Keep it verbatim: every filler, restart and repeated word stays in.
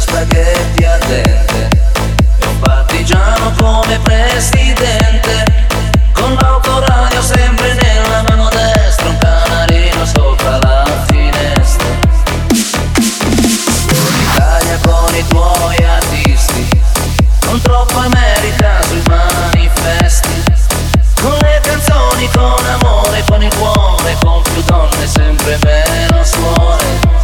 spaghetti al dente e un partigiano come presidente, con l'autoradio sempre nella mano destra, un canarino sopra la finestra. L'Italia con i tuoi artisti, non troppo America sui manifesti, con le canzoni, con amore, con il cuore, con più donne, sempre meno suore.